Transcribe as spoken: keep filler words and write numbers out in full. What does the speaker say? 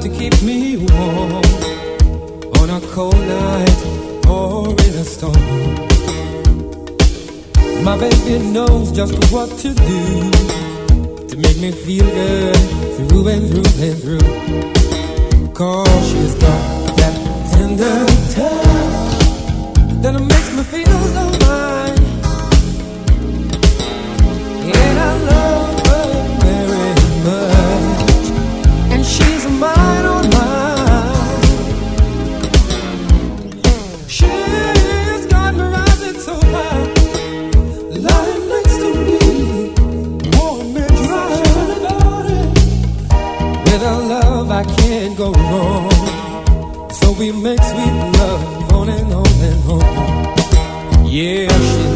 to keep me warm on a cold night or in a storm. My baby knows just what to do to make me feel good through and through and through. 'Cause she's got that tender touch that makes me feel so fine. And I love her very much, and she's mine, oh mine. She's got me rising so high, lying next to me, warm and dry. With her love I can't go wrong, so we make sweet love on and on and on. Yeah, she